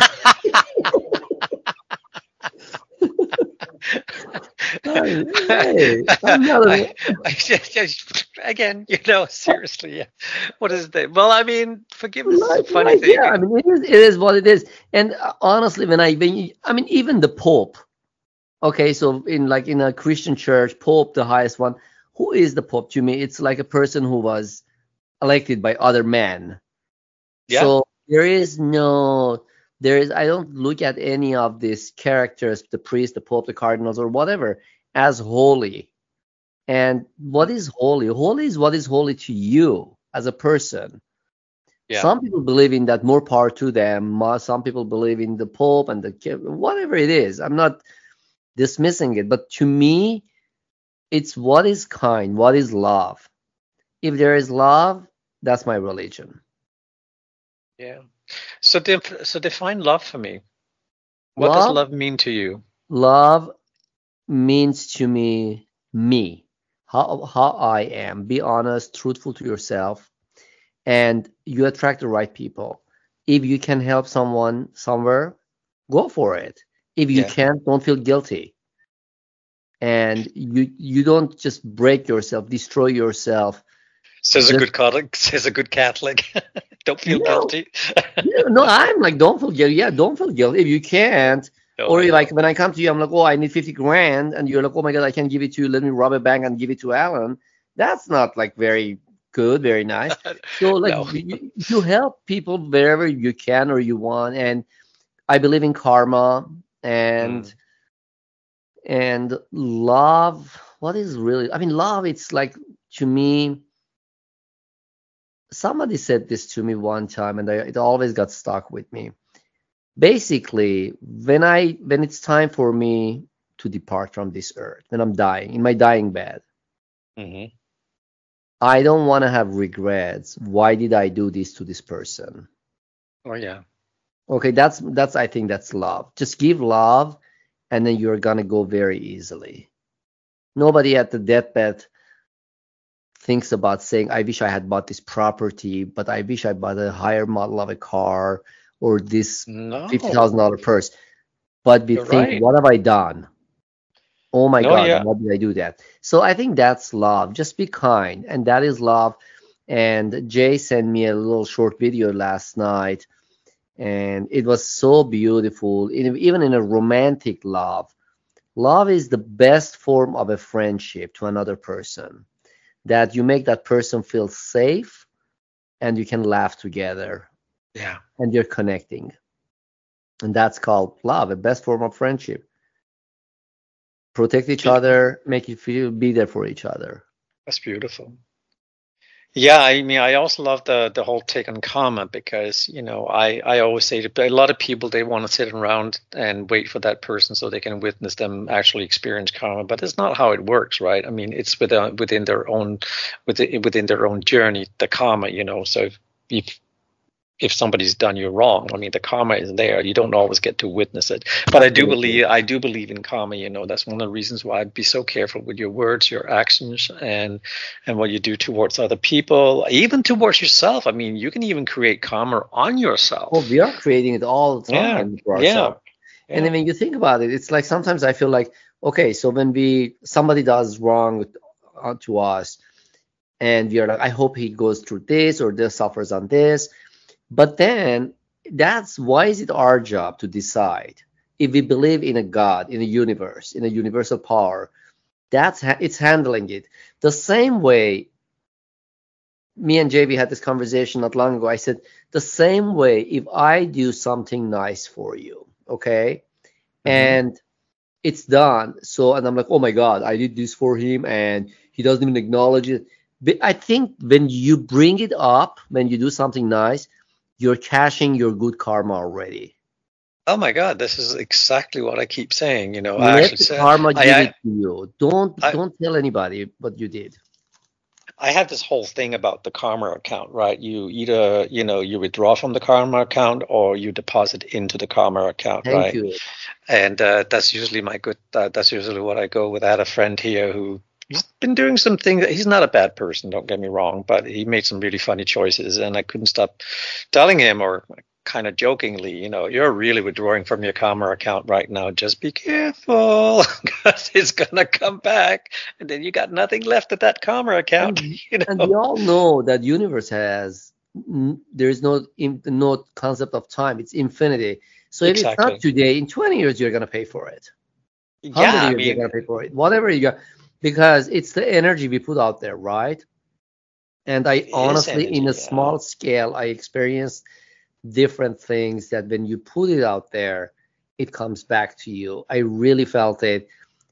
I mean, hey, I'm not a, I, I, again, you know, seriously, yeah. What is that? Well, I mean, forgiveness is a like, funny like, thing. yeah. I mean, it is, it is what it is. And uh, honestly, when I, when you, I mean, even the Pope. Okay, so in like in a Christian church, Pope, the highest one, who is the Pope to me? It's like a person who was elected by other men. Yeah. So there is no, there is, I don't look at any of these characters, the priest, the Pope, the cardinals, or whatever, as holy. And what is holy? Holy is what is holy to you as a person. Yeah. Some people believe in that, more power to them. Mo- Some people believe in the Pope and the ki- whatever it is. I'm not dismissing it, but to me, it's what is kind, what is love. If there is love, that's my religion. Yeah. So, def- so define love for me. What does Love, love mean to you? love means to me, me, how how I am. Be honest, truthful to yourself, and you attract the right people. If you can help someone somewhere, go for it. If you Yeah. can't, don't feel guilty. And you you don't just break yourself, destroy yourself. Says a Just good Catholic. Says a good Catholic. Don't feel yeah, guilty. yeah, no, I'm like, don't feel guilty. Yeah, don't feel guilty if you can't. No, Or I like know. when I come to you, I'm like, oh, I need fifty grand, and you're like, oh my god, I can't give it to you. Let me rob a bank and give it to Alan. That's not like very good, very nice. So like No. you, you help people wherever you can or you want, and I believe in karma and Mm. and love. What is really? I mean, love. It's like to me. Somebody said this to me one time, and I, it always got stuck with me. Basically, when I when it's time for me to depart from this earth, when I'm dying in my dying bed, hmm I don't want to have regrets. Why did I do this to this person? Oh yeah. Okay, that's that's I think that's love. Just give love, and then you're gonna go very easily. Nobody at the deathbed thinks about saying, I wish I had bought this property, but I wish I bought a higher model of a car or this No. fifty thousand dollars purse. But we You're think, right. what have I done? Oh my No, God, yeah. why did I do that? So I think that's love. Just be kind. And that is love. And Jay sent me a little short video last night, and it was so beautiful. In, even in a romantic love, love is the best form of a friendship to another person, that you make that person feel safe and you can laugh together Yeah. and you're connecting. And that's called love, a best form of friendship. Protect each Be- other, make you feel, be there for each other. That's beautiful. Yeah, I mean, I also love the the whole take on karma because, you know, I I always say to a lot of people, they want to sit around and wait for that person so they can witness them actually experience karma, but it's not how it works, right? I mean, it's within within their own within within their own journey, the karma, you know. So if if if somebody's done you wrong, I mean, the karma is there. You don't always get to witness it. But I do Absolutely. believe I do believe in karma. You know, that's one of the reasons why I'd be so careful with your words, your actions, and and what you do towards other people, even towards yourself. I mean, you can even create karma on yourself. Well, we are creating it all the Yeah, time for yeah, ourselves. And then yeah. when you think about it, it's like sometimes I feel like, okay, so when we somebody does wrong uh, to us, and we are like, I hope he goes through this or this suffers on this. But then that's why is it our job to decide if we believe in a God, in a universe, in a universal power? That's ha- it's handling it the same way. Me and J V had this conversation not long ago. I said the same way if I do something nice for you, okay, Mhm. and it's done. So and I'm like, oh my God, I did this for him, and he doesn't even acknowledge it. But I think when you bring it up, when you do something nice, you're cashing your good karma already. Oh my God, this is exactly what I keep saying. You know, I Let actually the said karma I give I, it to you. Don't I don't tell anybody what you did. I have this whole thing about the karma account, right? You either, you know, you withdraw from the karma account or you deposit into the karma account, Thank right? you. And uh, that's usually my good. Uh, that's usually what I go with. I had a friend here who he's been doing some things. He's not a bad person, don't get me wrong, but he made some really funny choices, and I couldn't stop telling him, or kind of jokingly, you know, you're really withdrawing from your karma account right now. Just be careful, because it's gonna come back, and then you got nothing left of that karma account. And You and know. we all know that universe has n- there is no in, no concept of time. It's infinity. So if it's not Exactly. today, in twenty years you're gonna pay for it. Yeah, one hundred I years you're mean, gonna pay for it. Whatever you got, because it's the energy we put out there, right? And I it is honestly, in energy. a Yeah. small scale, I experienced different things that when you put it out there, it comes back to you. I really felt it,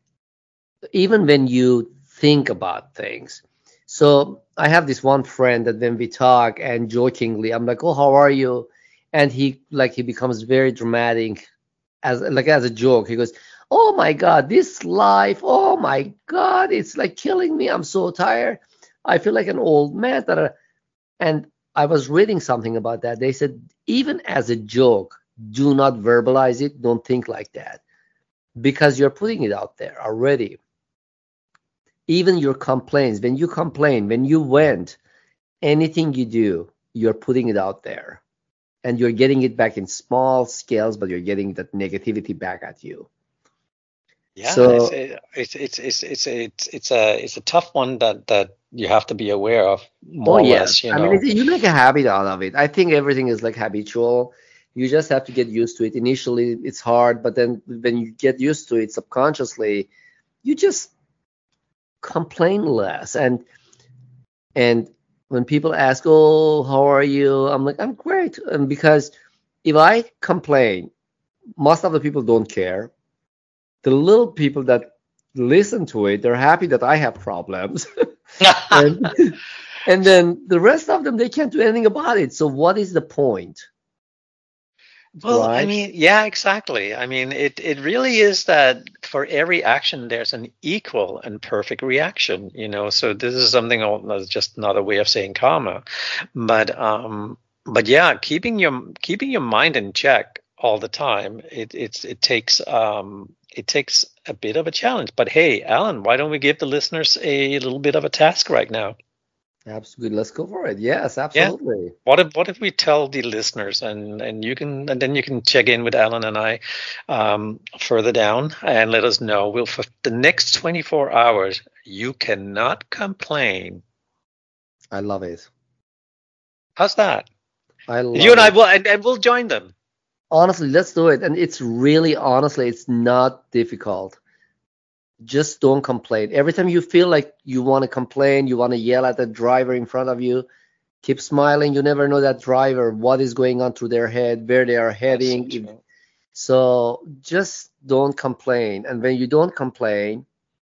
even when you think about things. So I have this one friend that when we talk and jokingly, I'm like, "Oh, how are you?" And he like he becomes very dramatic as like as a joke. He goes, "Oh my God, this life! Oh my God, it's like killing me. I'm so tired. I feel like an old man." da, da, da." And I was reading something about that. They said even as a joke, do not verbalize it. Don't think like that because you're putting it out there already. Even your complaints, when you complain, when you went, anything you do, you're putting it out there and you're getting it back in small scales, but you're getting that negativity back at you. Yeah, it's So, a- it's it's it's it's it's it's a it's a tough one that that you have to be aware of, oh more or yeah, less, you I mean, know. it's, you make a habit out of it. I think everything is like habitual. You just have to get used to it. Initially, it's hard, but then when you get used to it subconsciously, you just complain less. And and when people ask, "Oh, how are you?" I'm like, "I'm great." And because if I complain, most of the people don't care. The little people that listen to it, they're happy that I have problems. and and then the rest of them, they can't do anything about it. So what is the point, Well, I right? mean, yeah, exactly. I mean, it it really is that for every action there's an equal and perfect reaction, you know. So this is something al- that's just another way of saying karma. But um but yeah, keeping your keeping your mind in check all the time, it it's it takes um it takes a bit of a challenge. But hey, Alan, why don't we give the listeners a little bit of a task right now? Absolutely. Let's go for it. Yes, Yeah. absolutely. What if what if we tell the listeners, and and you can, and then you can check in with Alan and I um, further down and let us know. We'll, for the next twenty-four hours, you cannot complain. I love it. How's that? I You love and I it. will, and, and we'll join them. Honestly, let's do it. And it's really, honestly, it's not difficult. Just don't complain. Every time you feel like you want to complain, you want to yell at the driver in front of you, keep smiling. You never know that driver, what is going on through their head, where they are That's so heading. If, true. so just don't complain. And when you don't complain,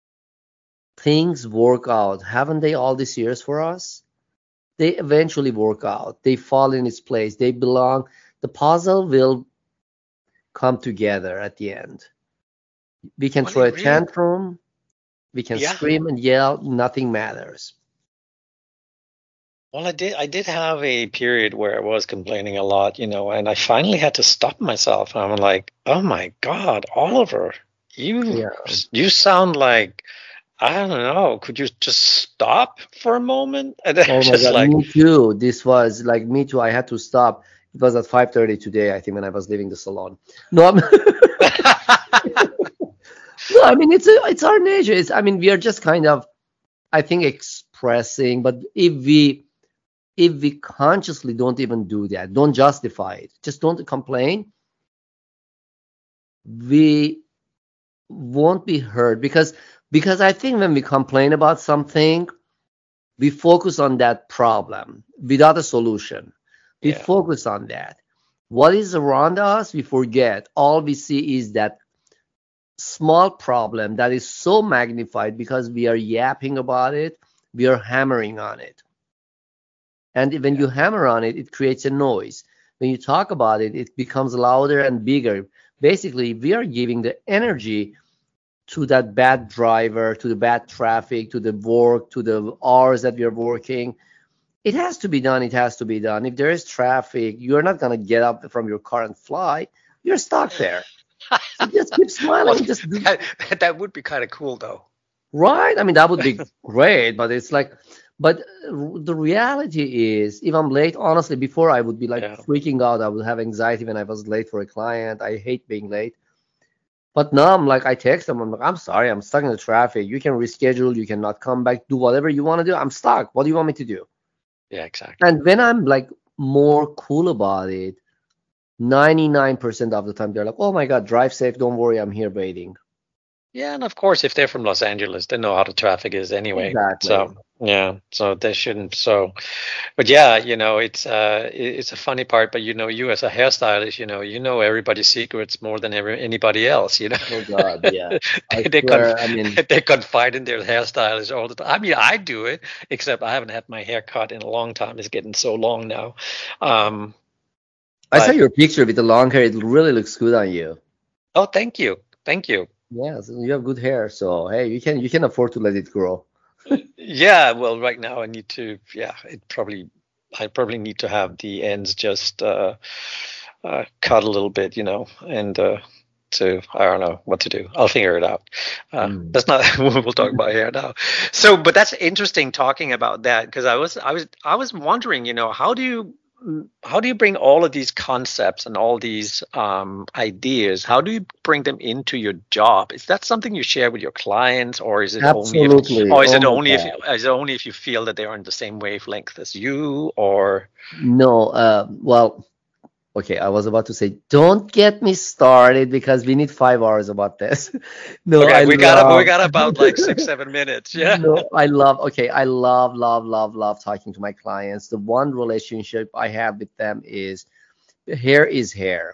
things work out. Haven't they all these years for us? They eventually work out. They fall in its place. They belong. The puzzle will come together at the end. We can Well, throw a it really, tantrum. We can yeah. scream and yell. Nothing matters. Well, I did. I did have a period where I was complaining a lot, you know, and I finally had to stop myself. I'm like, oh my God, Oliver, you Yeah. you sound like, I don't know. Could you just stop for a moment? And then I'm Oh my just God, like, me too. This was like me too. I had to stop. It was at five thirty today, I think, when I was leaving the salon. No, I'm, no, I mean it's a, it's our nature. It's I mean we are just kind of I think expressing, but if we if we consciously don't even do that, don't justify it, just don't complain, we won't be heard because because I think when we complain about something, we focus on that problem without a solution. We yeah, focus on that. What is around us, we forget. All we see is that small problem that is so magnified because we are yapping about it. we are hammering on it. And when you hammer on it, it creates a noise. When you talk about it, it becomes louder and bigger. Basically, we are giving the energy to that bad driver, to the bad traffic, to the work, to the hours that we are working. It has to be done. It has to be done. If there is traffic, you're not going to get up from your car and fly. You're stuck there. So just keep smiling. Well, just do, that, that would be kind of cool, though. right? I mean, that would be great, but it's like, but the reality is, if I'm late, honestly, before I would be like Yeah. freaking out. I would have anxiety when I was late for a client. I hate being late. But now I'm like, I text them. I'm like, I'm sorry, I'm stuck in the traffic. You can reschedule. You cannot come back. Do whatever you want to do. I'm stuck. What do you want me to do? Yeah, exactly. And when I'm like more cool about it, ninety-nine percent of the time they're like, oh my God, drive safe. Don't worry, I'm here waiting. Yeah, and of course, if they're from Los Angeles, they know how the traffic is anyway. Exactly. So yeah, so they shouldn't. So, but yeah, you know, it's uh, it- it's a funny part. But you know, you as a hairstylist, you know, you know everybody's secrets more than every, anybody else. You know, Oh God, yeah. I they they, swear, conf- I mean, they confide in their hairstylist all the time. I mean, I do it, except I haven't had my hair cut in a long time. It's getting so long now. Um, I saw but your picture with the long hair. It really looks good on you. oh, thank you, thank you. Yes, you have good hair, so hey, you can you can afford to let it grow. Yeah, well, right now I need to. Yeah, it probably. I probably need to have the ends just uh, uh, cut a little bit, you know, and uh, to I don't know what to do. I'll figure it out. Uh, Mm. That's not. We'll talk about hair now. So, but that's interesting talking about that because I was I was I was wondering, you know, how do you how do you bring all of these concepts and all these um, ideas? How do you bring them into your job? Is that something you share with your clients, or is it only if, Absolutely. or is Oh it my only if God. is it only if you feel that they're on the same wavelength as you, or No, uh, well, okay, I was about to say, don't get me started because we need five hours about this. No, okay, I we got we love. got about like six seven minutes, yeah. No, I love, okay, I love, love, love, love talking to my clients. The one relationship I have with them is hair is hair.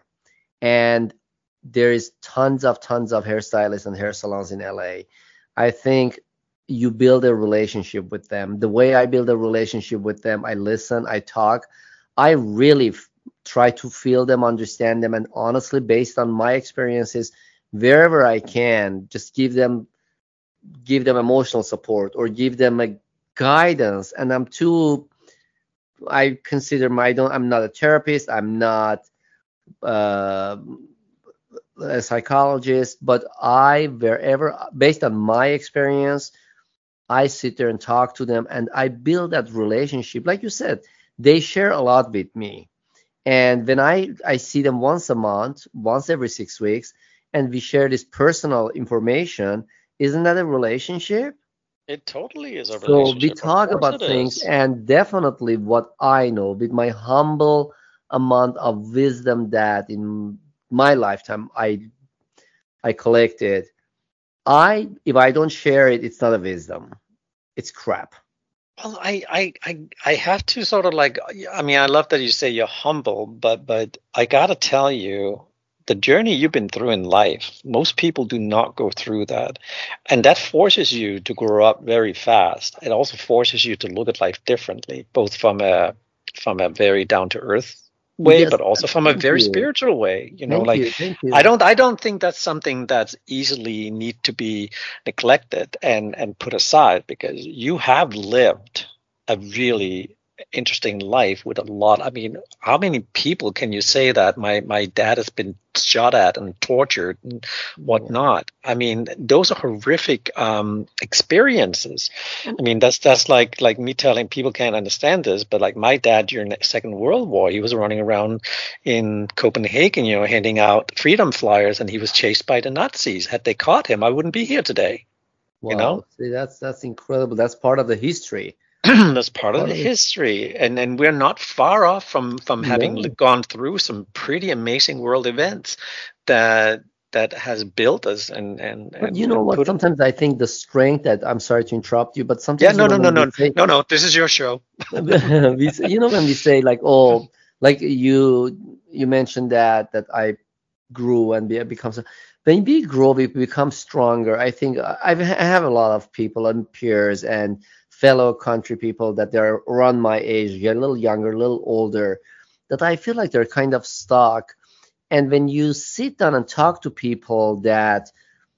And there is tons of, tons of hairstylists and hair salons in L A. I think you build a relationship with them. The way I build a relationship with them, I listen, I talk. I really f- try to feel them, understand them, and honestly, based on my experiences, wherever I can, just give them give them emotional support or give them a guidance. And I'm too I consider my I don't I'm not a therapist, I'm not uh, a psychologist, but I wherever based on my experience, I sit there and talk to them and I build that relationship. Like you said, they share a lot with me. And when I I see them once a month, once every six weeks, and we share this personal information, isn't that a relationship? It totally is a So we relationship. Of talk course about it things, is. and definitely what I know with my humble amount of wisdom that in my lifetime I I collected. I if I don't share it, it's not a wisdom. It's crap. Well, I, I, I, I have to sort of like, I mean, I love that you say you're humble, but, but I gotta tell you, the journey you've been through in life, most people do not go through that, and that forces you to grow up very fast. It also forces you to look at life differently, both from a, from a very down to earth way, Yes, but also from a thank very you. spiritual way. You know, Thank like you. Thank I you. don't, I don't think that's something that's easily need to be neglected and and put aside because you have lived a really interesting life with a lot. I mean, how many people can you say that my my dad has been shot at and tortured and Yeah. whatnot? I mean, those are horrific um, experiences. I mean, that's that's like like me telling people can't understand this, but like my dad during the Second World War, he was running around in Copenhagen, you know, handing out freedom flyers, and he was chased by the Nazis. Had they caught him, I wouldn't be here today. You know, Wow. See, that's that's incredible. That's part of the history. that's part of Part the of it. history, and and we're not far off from from having No. gone through some pretty amazing world events that that has built us and and But and, you know and what? put. Sometimes I think the strength that I'm sorry to interrupt you, but Yeah, sometimes you no, know no, no, when we no, say no, no. This is your show. we say- you know when we say like, oh, like you you mentioned that that I grew and be, become so when we grow we become stronger. I think I I have a lot of people and peers and fellow country people that they're around my age, they're a little younger, a little older, that I feel like they're kind of stuck. And when you sit down and talk to people that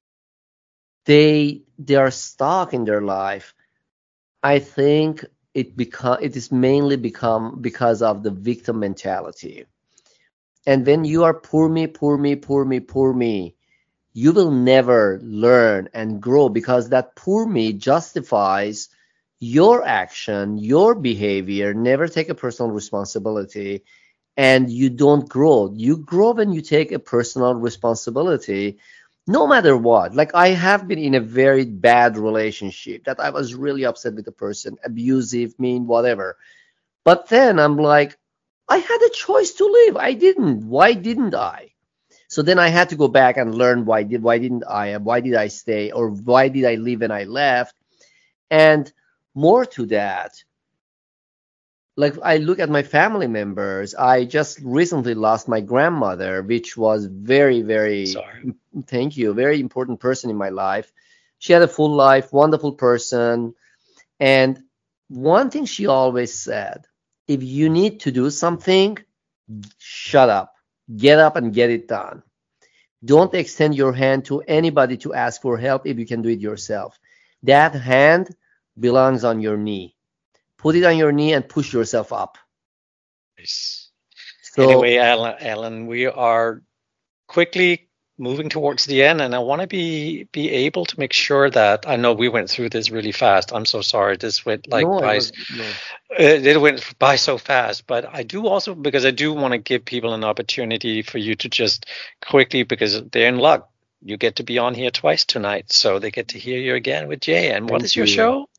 they they are stuck in their life, I think it become it is mainly become because of the victim mentality. And when you are poor me, poor me, poor me, poor me, you will never learn and grow, because that poor me justifies your action, your behavior. Never take a personal responsibility, and you don't grow. You grow when you take a personal responsibility, no matter what. Like, I have been in a very bad relationship that I was really upset with the person, abusive, mean, whatever. But then I'm like, I had a choice to leave. I didn't. Why didn't I? So then I had to go back and learn why did why didn't I? Why did I stay? Or why did I leave when I left? And more to that, like, I look at my family members. I just recently lost my grandmother, which was very, very, Sorry. thank you, very important person in my life. She had a full life, wonderful person. And one thing she always said, if you need to do something, shut up, get up and get it done. Don't extend your hand to anybody to ask for help if you can do it yourself. That hand belongs on your knee. Put it on your knee and push yourself up. Nice. So, Anyway, Alan, Alan, we are quickly moving towards the end, and I want to be be able to make sure that, I know we went through this really fast. I'm so sorry. This went like no, by, it was, no. it, it went by so fast. But I do also, because I do want to give people an opportunity for you to just quickly, because they're in luck. You get to be on here twice tonight, so they get to hear you again with Jay. And what Thank is your you. show?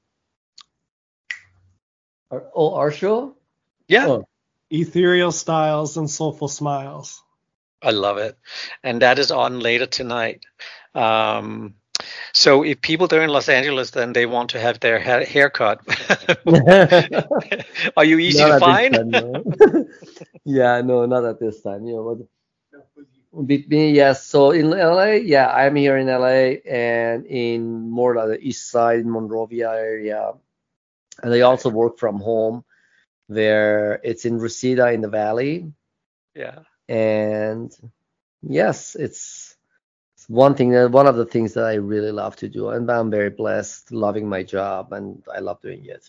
Our, oh, our show? Yeah. Oh. Ethereal Styles and Soulful Smiles. I love it. And that is on later tonight. Um, so if people there in Los Angeles, then they want to have their ha- haircut. Are you easy Not to at this find? time, no. Yeah, no, not at this time. You know, but with me, yes. So in L A, yeah, I'm here in L A and in more like the east side, Monrovia area. And I also work from home there. It's in Reseda in the valley. Yeah. And yes, it's, it's one thing, that one of the things that I really love to do. And I'm very blessed, loving my job, and I love doing it.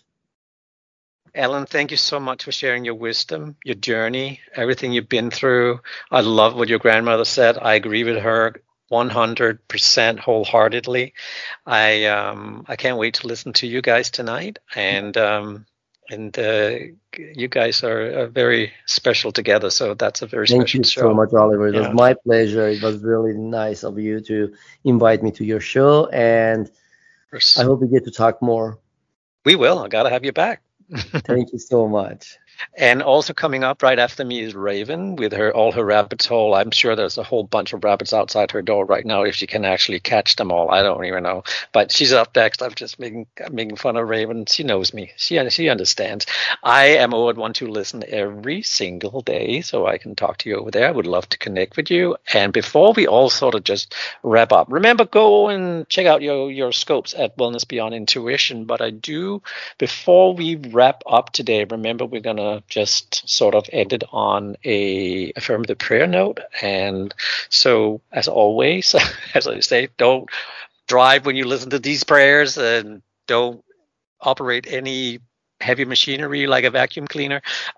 Ellen, thank you so much for sharing your wisdom, your journey, everything you've been through. I love what your grandmother said. I agree with her one hundred percent wholeheartedly. I um I can't wait to listen to you guys tonight, and um and uh, you guys are uh, very special together. So that's a very Thank special you show. so much, Oliver. It Yeah. was my pleasure. It was really nice of you to invite me to your show, and I hope we get to talk more. We will. I gotta have you back. Thank you so much. And also coming up right after me is Raven with her all her rabbits hole. I'm sure there's a whole bunch of rabbits outside her door right now if she can actually catch them all. I don't even know. But she's up next. I'm just making making fun of Raven. She knows me. She she understands. I am over at One Two Listen every single day, so I can talk to you over there. I would love to connect with you. And before we all sort of just wrap up, remember, go and check out your, your scopes at Wellness Beyond Intuition. But I do, before we wrap up today, remember we're going to just sort of ended on a affirmative prayer note. And so, as always, as I say, don't drive when you listen to these prayers, and don't operate any heavy machinery like a vacuum cleaner.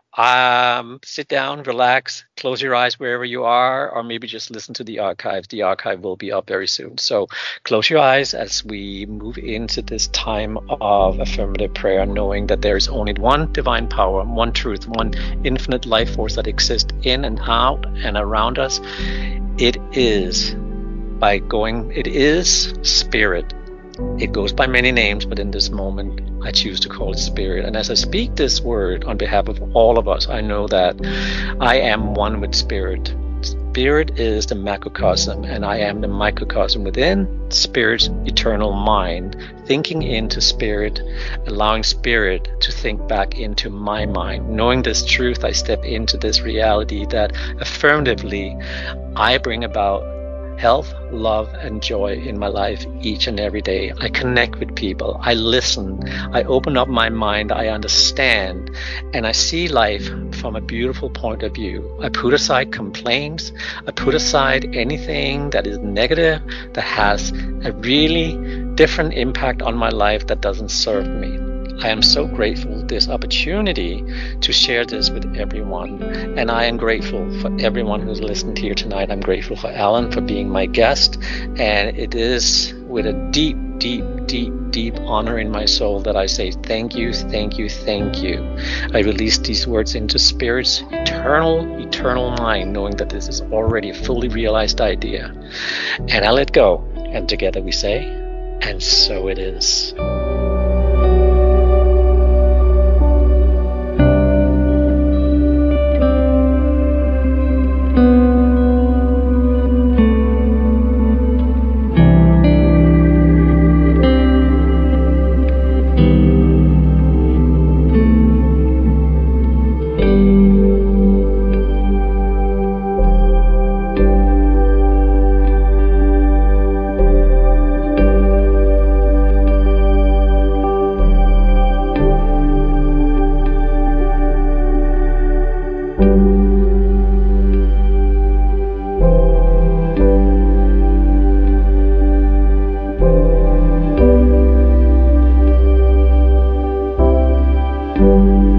Um, sit down, relax, close your eyes wherever you are, or maybe just listen to the archive. The archive will be up very soon. So close your eyes as we move into this time of affirmative prayer, knowing that there is only one divine power, one truth, one infinite life force that exists in and out and around us. It is by going, it is spirit. It goes by many names, but in this moment, I choose to call it spirit. And as I speak this word on behalf of all of us, I know that I am one with spirit. Spirit is the macrocosm, and I am the microcosm within spirit's eternal mind, thinking into spirit, allowing spirit to think back into my mind. Knowing this truth, I step into this reality that affirmatively I bring about health, love, and joy in my life each and every day. I connect with people. I listen. I open up my mind. I understand. And I see life from a beautiful point of view. I put aside complaints. I put aside anything that is negative, that has a really different impact on my life, that doesn't serve me. I am so grateful for this opportunity to share this with everyone. And I am grateful for everyone who's listened here tonight. I'm grateful for Alan for being my guest. And it is with a deep, deep, deep, deep honor in my soul that I say thank you, thank you, thank you. I release these words into Spirit's eternal, eternal mind, knowing that this is already a fully realized idea. And I let go. And together we say, and so it is. Thank you.